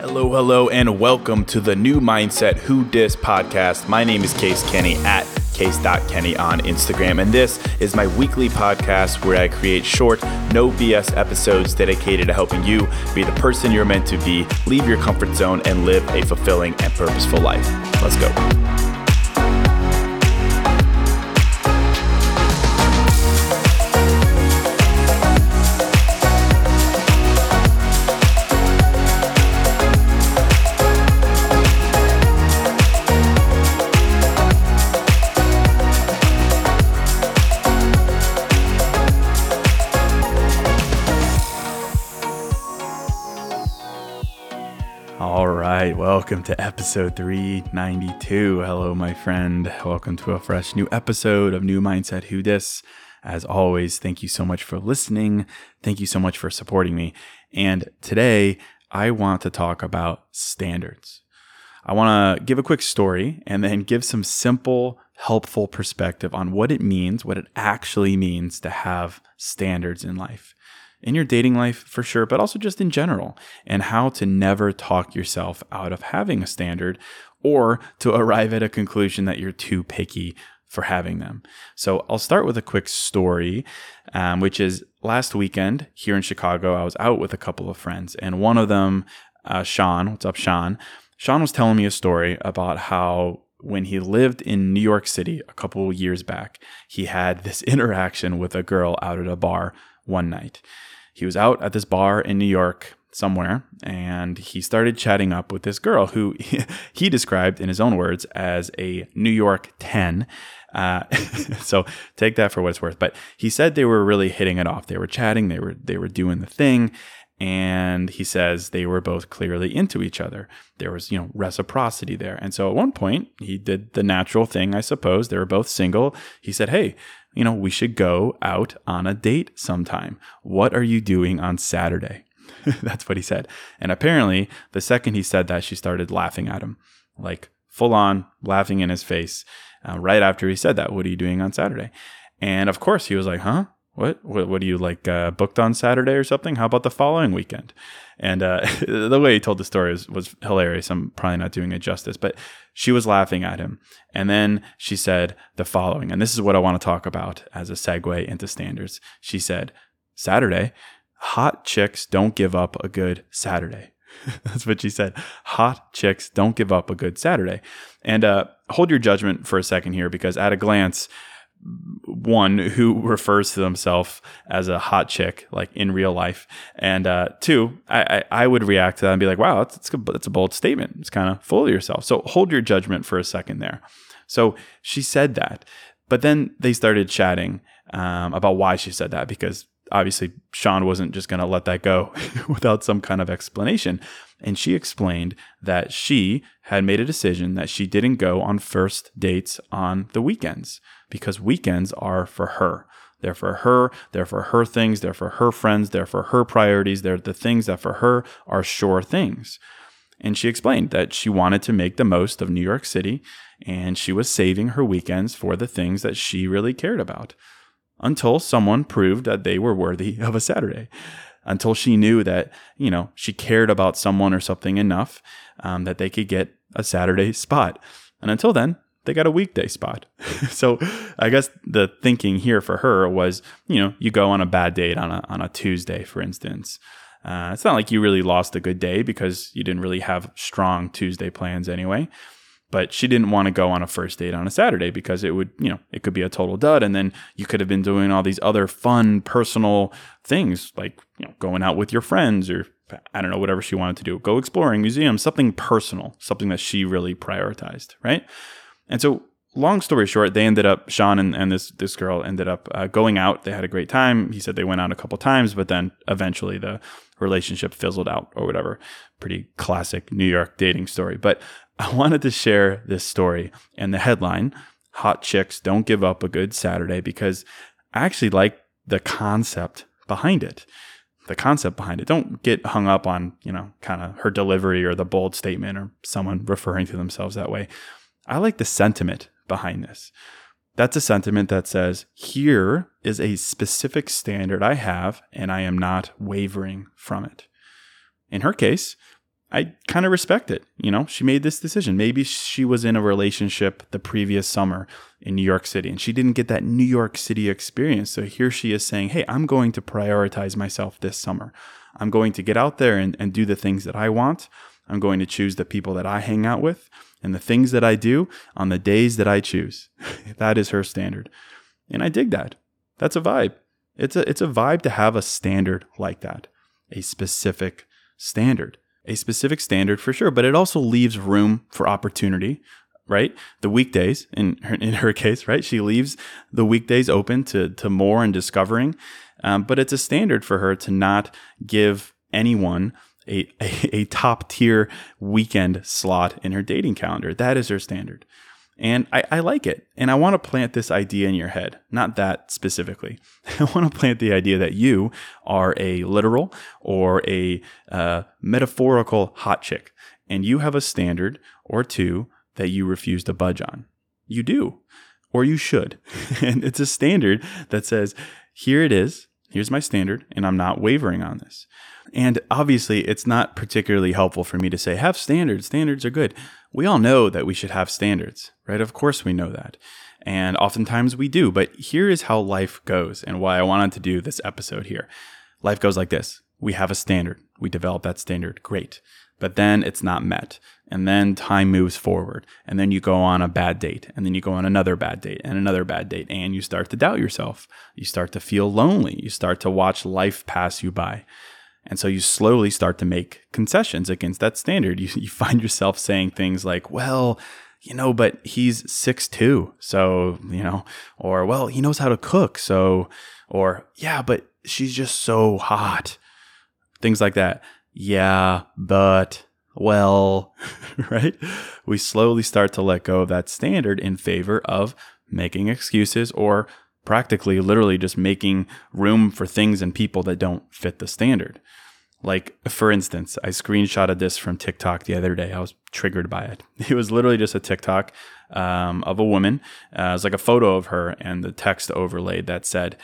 Hello, and welcome to the New Mindset Who Dis podcast. My name is Case Kenny at case.kenny on Instagram, and this is my weekly podcast where I create short, no BS episodes dedicated to helping you be the person you're meant to be, leave your comfort zone, and live a fulfilling and purposeful life. Let's go. All right, welcome to episode 392. Hello, my friend. Welcome to a fresh new episode of New Mindset Who Dis. As always, thank you so much for listening. Thank you so much for supporting me. And today, I want to talk about standards. I want to give a quick story and then give some simple, helpful perspective on what it actually means to have standards in life. In your dating life, for sure, but also just in general, and how to never talk yourself out of having a standard or to arrive at a conclusion that you're too picky for having them. So I'll start with a quick story, which is last weekend here in Chicago, I was out with a couple of friends, and one of them, Sean, what's up, Sean? Sean was telling me a story about how when he lived in New York City a couple of years back, he had this interaction with a girl out at a bar one night. He was out at this bar in New York somewhere, and he started chatting up with this girl who he described in his own words as a New York 10. So take that for what it's worth. But he said they were really hitting it off. They were chatting. They were doing the thing. And he says they were both clearly into each other. There was, reciprocity there. And so at one point, he did the natural thing, I suppose. They were both single. He said, hey, we should go out on a date sometime. What are you doing on Saturday? That's what he said. And apparently, the second he said that, she started laughing at him, like full on laughing in his face right after he said that. What are you doing on Saturday? And of course, he was like, huh? What are you booked on Saturday or something? How about the following weekend? And the way he told the story was hilarious. I'm probably not doing it justice, but she was laughing at him. And then she said the following, and this is what I want to talk about as a segue into standards. She said, Saturday, hot chicks don't give up a good Saturday. That's what she said. Hot chicks don't give up a good Saturday. And hold your judgment for a second here, because at a glance, one, who refers to themselves as a hot chick, like in real life, and two, I would react to that and be like, wow, that's a bold statement. It's kind of full of yourself. So hold your judgment for a second there. So she said that, but then they started chatting about why she said that, because obviously Sean wasn't just going to let that go without some kind of explanation. And she explained that she had made a decision that she didn't go on first dates on the weekends, because weekends are for her. They're for her. They're for her things. They're for her friends. They're for her priorities. They're the things that for her are sure things. And she explained that she wanted to make the most of New York City, and she was saving her weekends for the things that she really cared about, until someone proved that they were worthy of a Saturday, until she knew that, she cared about someone or something enough that they could get a Saturday spot. And until then, they got a weekday spot. So I guess the thinking here for her was, you go on a bad date on a Tuesday, for instance. It's not like you really lost a good day, because you didn't really have strong Tuesday plans anyway. But she didn't want to go on a first date on a Saturday, because it would, it could be a total dud. And then you could have been doing all these other fun, personal things, like, going out with your friends, or I don't know, whatever she wanted to do, go exploring museums, something personal, something that she really prioritized, right? And so long story short, they ended up, Sean and this girl ended up going out. They had a great time. He said they went out a couple times, but then eventually the relationship fizzled out or whatever. Pretty classic New York dating story. But I wanted to share this story and the headline, Hot Chicks Don't Give Up a Good Saturday, because I actually like the concept behind it. Don't get hung up on, kind of her delivery or the bold statement or someone referring to themselves that way. I like the sentiment behind this. That's a sentiment that says, here is a specific standard I have, and I am not wavering from it. In her case, I kind of respect it. She made this decision. Maybe she was in a relationship the previous summer in New York City and she didn't get that New York City experience. So here she is saying, hey, I'm going to prioritize myself this summer. I'm going to get out there and do the things that I want. I'm going to choose the people that I hang out with and the things that I do on the days that I choose. That is her standard. And I dig that. That's a vibe. It's a vibe to have a standard like that. A specific standard. A specific standard for sure, but it also leaves room for opportunity, right? The weekdays, in her case, right? She leaves the weekdays open to more and discovering, but it's a standard for her to not give anyone a top tier weekend slot in her dating calendar. That is her standard. And I like it. And I want to plant this idea in your head, not that specifically. I want to plant the idea that you are a literal or a metaphorical hot chick, and you have a standard or two that you refuse to budge on. You do, or you should. And it's a standard that says, here it is. Here's my standard, and I'm not wavering on this. And obviously, it's not particularly helpful for me to say, have standards. Standards are good. We all know that we should have standards, right? Of course we know that. And oftentimes we do. But here is how life goes and why I wanted to do this episode here. Life goes like this. We have a standard. We develop that standard. Great. But then it's not met. And then time moves forward. And then you go on a bad date. And then you go on another bad date and another bad date. And you start to doubt yourself. You start to feel lonely. You start to watch life pass you by. And so you slowly start to make concessions against that standard. You find yourself saying things like, well, but he's 6'2", so, or, well, he knows how to cook, so, or, yeah, but she's just so hot. Things like that. Yeah, but, well, right? We slowly start to let go of that standard in favor of making excuses or practically, literally just making room for things and people that don't fit the standard. Like, for instance, I screenshotted this from TikTok the other day. I was triggered by it. It was literally just a TikTok of a woman. It was like a photo of her and the text overlaid that said,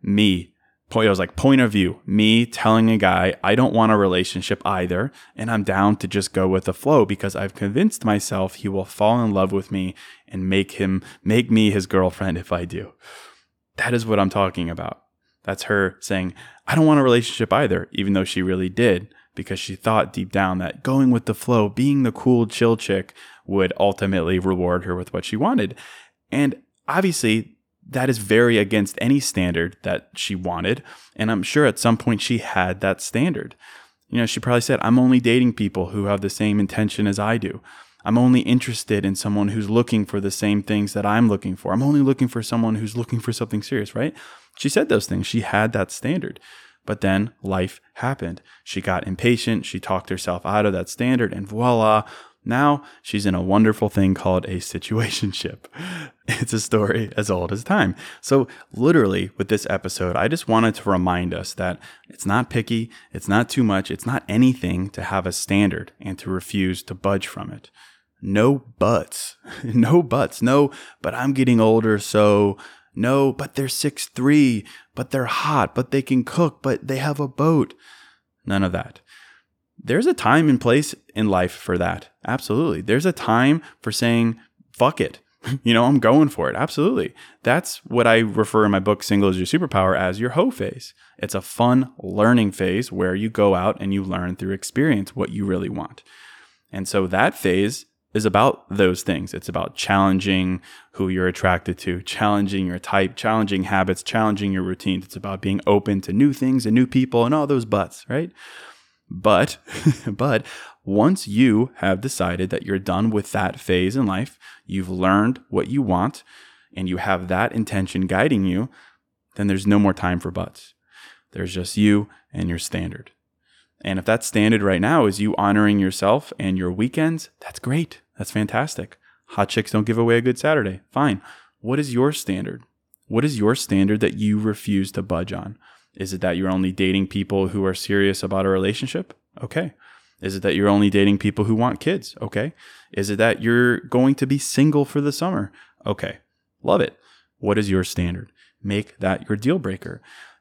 it was like point of view, me telling a guy, I don't want a relationship either, and I'm down to just go with the flow because I've convinced myself he will fall in love with me and make me his girlfriend if I do. That is what I'm talking about. That's her saying, I don't want a relationship either, even though she really did, because she thought deep down that going with the flow, being the cool, chill chick would ultimately reward her with what she wanted. And obviously, that is very against any standard that she wanted. And I'm sure at some point she had that standard. She probably said, I'm only dating people who have the same intention as I do. I'm only interested in someone who's looking for the same things that I'm looking for. I'm only looking for someone who's looking for something serious, right? She said those things. She had that standard. But then life happened. She got impatient. She talked herself out of that standard, and voila, now she's in a wonderful thing called a situationship. It's a story as old as time. So literally with this episode, I just wanted to remind us that it's not picky. It's not too much. It's not anything to have a standard and to refuse to budge from it. No buts. No buts. No, but I'm getting older, so no, but they're 6'3", but they're hot, but they can cook, but they have a boat. None of that. There's a time and place in life for that. Absolutely. There's a time for saying, fuck it. I'm going for it. Absolutely. That's what I refer in my book, Single is Your Superpower, as your hoe phase. It's a fun learning phase where you go out and you learn through experience what you really want. And so that phase is about those things. It's about challenging who you're attracted to, challenging your type, challenging habits, challenging your routines. It's about being open to new things and new people and all those buts, right? But once you have decided that you're done with that phase in life, you've learned what you want, and you have that intention guiding you, then there's no more time for buts. There's just you and your standard. And if that standard right now is you honoring yourself and your weekends, that's great. That's fantastic. Hot chicks don't give away a good Saturday. Fine. What is your standard? What is your standard that you refuse to budge on? Is it that you're only dating people who are serious about a relationship? Okay. Is it that you're only dating people who want kids? Okay. Is it that you're going to be single for the summer? Okay. Love it. What is your standard? Make that your deal breaker.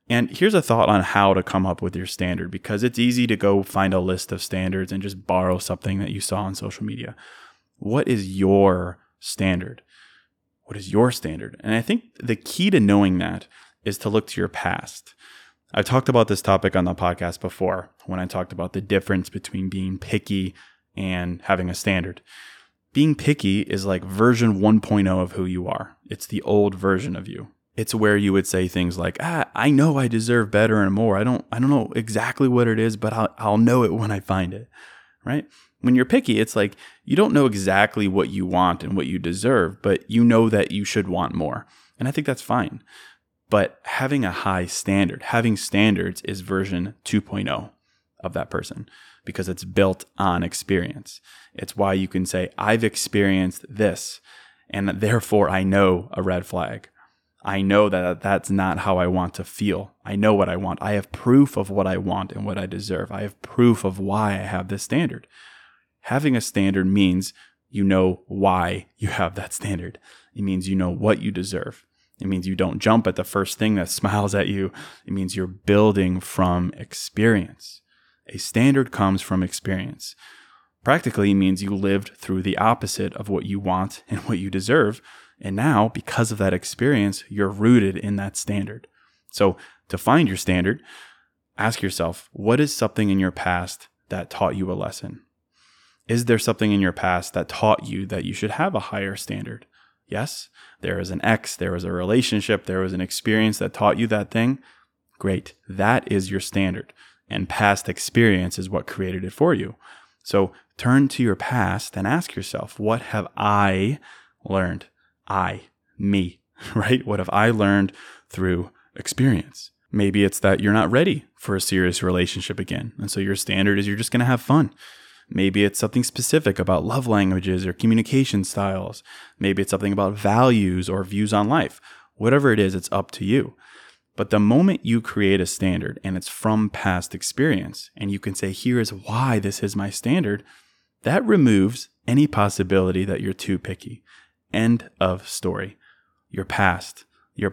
And here's a thought on how to come up with your standard, because it's easy to go find a list of standards and just borrow something that you saw on social media. What is your standard? What is your standard? And I think the key to knowing that is to look to your past. I've talked about this topic on the podcast before when I talked about the difference between being picky and having a standard. Being picky is like version 1.0 of who you are. It's the old version of you. It's where you would say things like, I know I deserve better and more. I don't know exactly what it is, but I'll know it when I find it, right? When you're picky, it's like you don't know exactly what you want and what you deserve, but you know that you should want more. And I think that's fine. But having a high standard, having standards is version 2.0 of that person because it's built on experience. It's why you can say, I've experienced this, and therefore I know a red flag. I know that that's not how I want to feel. I know what I want. I have proof of what I want and what I deserve. I have proof of why I have this standard. Having a standard means you know why you have that standard. It means you know what you deserve. It means you don't jump at the first thing that smiles at you. It means you're building from experience. A standard comes from experience. Practically means you lived through the opposite of what you want and what you deserve. And now, because of that experience, you're rooted in that standard. So to find your standard, ask yourself, what is something in your past that taught you a lesson? Is there something in your past that taught you that you should have a higher standard? Yes, there is an ex, there was a relationship, there was an experience that taught you that thing. Great. That is your standard. And past experience is what created it for you. So turn to your past and ask yourself, what have I learned? Me, right? What have I learned through experience? Maybe it's that you're not ready for a serious relationship again. And so your standard is you're just going to have fun. Maybe it's something specific about love languages or communication styles. Maybe it's something about values or views on life. Whatever it is, it's up to you. But the moment you create a standard and it's from past experience, and you can say, here is why this is my standard, that removes any possibility that you're too picky. End of story. Your past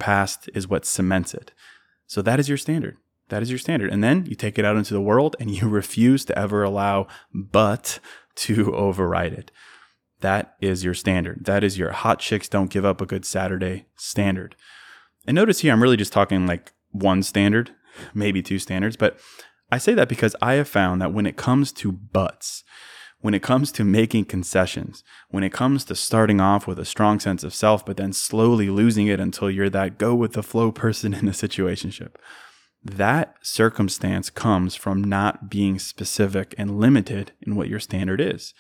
is what cements it. So that is your standard. That is your standard. And then you take it out into the world and you refuse to ever allow but to override it. That is your standard. That is your hot chicks don't give up a good Saturday standard. And notice here, I'm really just talking like one standard, maybe two standards. But I say that because I have found that when it comes to buts, when it comes to making concessions, when it comes to starting off with a strong sense of self, but then slowly losing it until you're that go with the flow person in a situationship, that circumstance comes from not being specific and limited in what your standard is.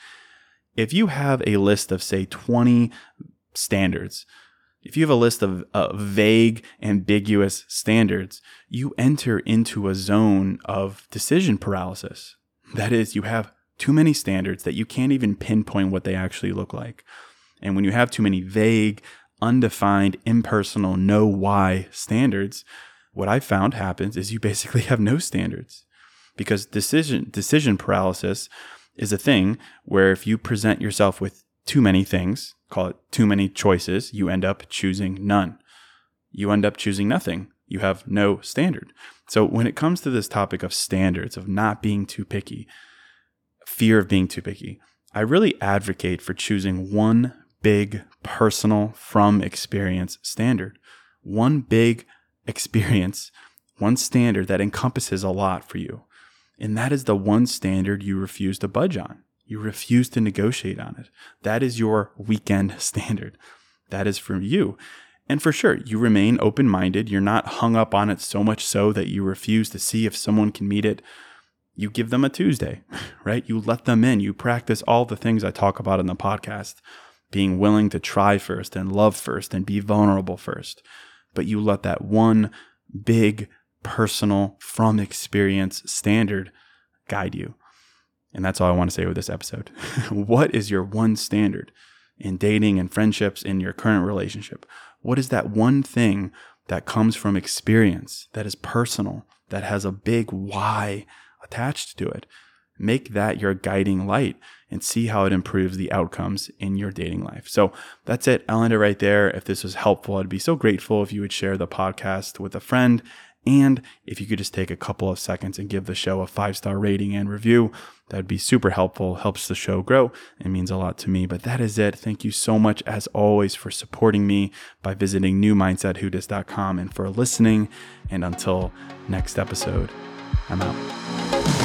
If you have a list of, say, 20 standards, if you have a list of vague, ambiguous standards, you enter into a zone of decision paralysis. That is, you have too many standards that you can't even pinpoint what they actually look like. And when you have too many vague, undefined, impersonal, no why standards, what I found happens is you basically have no standards. Because decision paralysis is a thing where if you present yourself with too many things, call it too many choices, you end up choosing none. You end up choosing nothing. You have no standard. So when it comes to this topic of standards, of not being too picky, fear of being too picky, I really advocate for choosing one big personal from experience standard. One big experience, one standard that encompasses a lot for you. And that is the one standard you refuse to budge on. You refuse to negotiate on it. That is your weekend standard. That is for you. And for sure, you remain open-minded. You're not hung up on it so much so that you refuse to see if someone can meet it. You give them a Tuesday, right? You let them in. You practice all the things I talk about in the podcast. Being willing to try first and love first and be vulnerable first. But you let that one big personal from experience standard guide you. And that's all I want to say with this episode. What is your one standard in dating and friendships in your current relationship? What is that one thing that comes from experience, that is personal, that has a big why attached to it? Make that your guiding light and see how it improves the outcomes in your dating life. So that's it. I'll end it right there. If this was helpful, I'd be so grateful if you would share the podcast with a friend And if you could just take a couple of seconds and give the show a 5-star rating and review, that'd be super helpful, helps the show grow. It means a lot to me. But that is it. Thank you so much, as always, for supporting me by visiting newmindsetwhodis.com and for listening. And until next episode, I'm out.